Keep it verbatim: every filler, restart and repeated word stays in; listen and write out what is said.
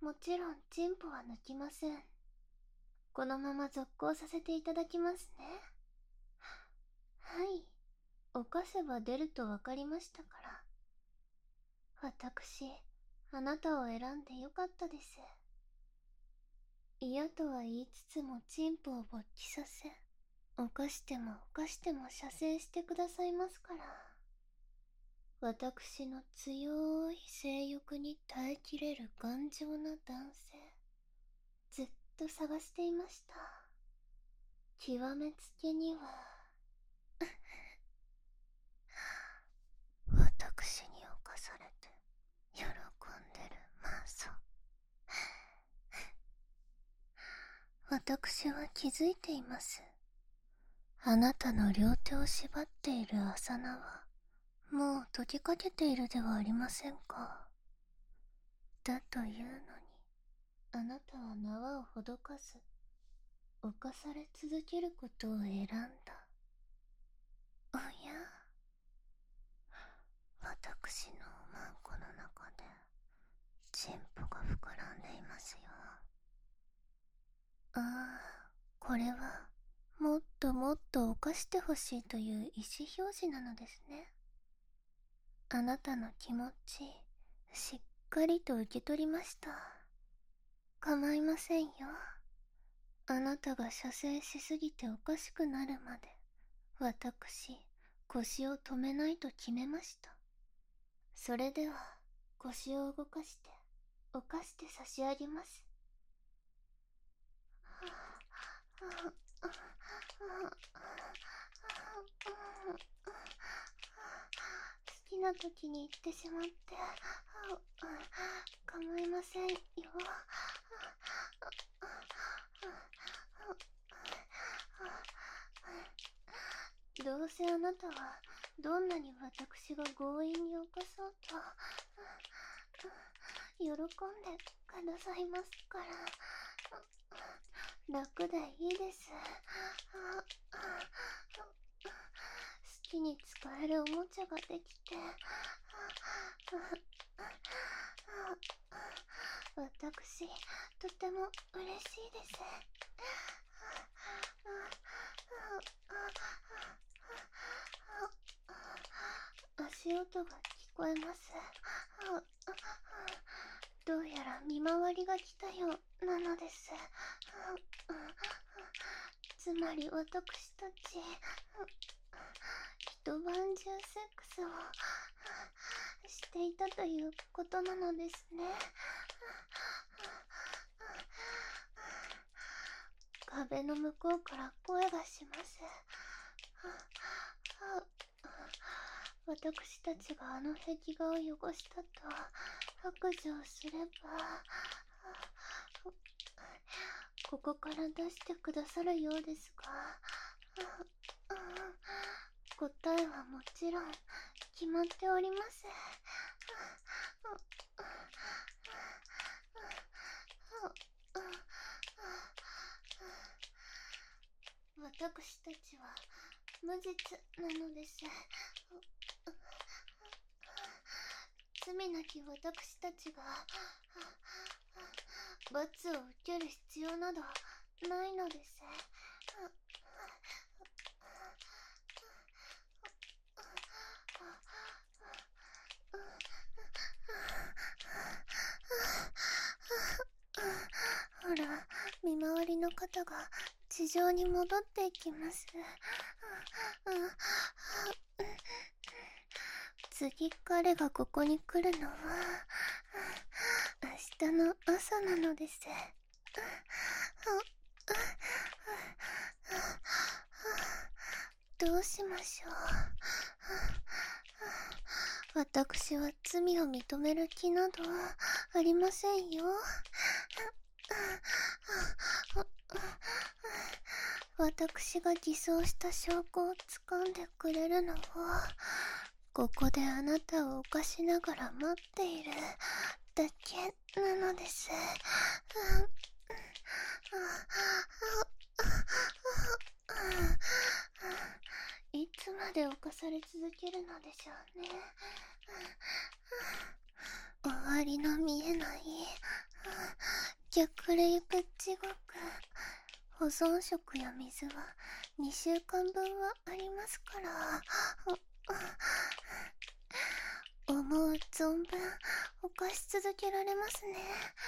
もちろんチンポは抜きません。このまま続行させていただきますね。はい。犯せば出ると分かりましたから。私、あなたを選んでよかったです。嫌とは言いつつもチンポを勃起させ、犯しても犯しても射精してくださいますから。私の強い性欲に耐えきれる頑丈な男性、ずっと探していました。極めつけには私に侵されて喜んでるマソ。私は気づいています。あなたの両手を縛っている麻縄はもう解きかけているではありませんか。だというのに、あなたは縄をほどかず侵され続けることを選んだ。おや、私のマンコの中でチンポが膨らんでいますよ。ああ、これはもっともっと犯してほしいという意思表示なのですね。あなたの気持ちしっかりと受け取りました。構いませんよ。あなたが射精しすぎておかしくなるまで私、腰を止めないと決めました。それでは腰を動かして犯して差し上げます。好きな時に行ってしまって構いませんよ。どうせあなたはどんなに私が強引に犯そうと喜んでくださいますから。楽でいいです。好きに使えるおもちゃができて私、とても嬉しいです。足音が聞こえます。どうやら見回りが来たようなのです。つまり私たち一晩中セックスをしていたということなのですね。壁の向こうから声がします。私たちがあの壁画を汚したと白状すれば、ここから出してくださるようですが、答えはもちろん決まっております。私たちは無実なのです。罪なき私たちが罰を受ける必要などないのです。ほら、見回りの方が地上に戻っていきます。次彼がここに来るのは明日の朝なのです。どうしましょう。私は罪を認める気などありませんよ。私が偽装した証拠を掴んでくれるのは、ここであなたを犯しながら待っているだけなのです。いつまで犯され続けるのでしょうね。終わりの見えない逆れゆく地獄。保存食や水はにしゅうかんぶんはありますから。思う存分犯し続けられますね。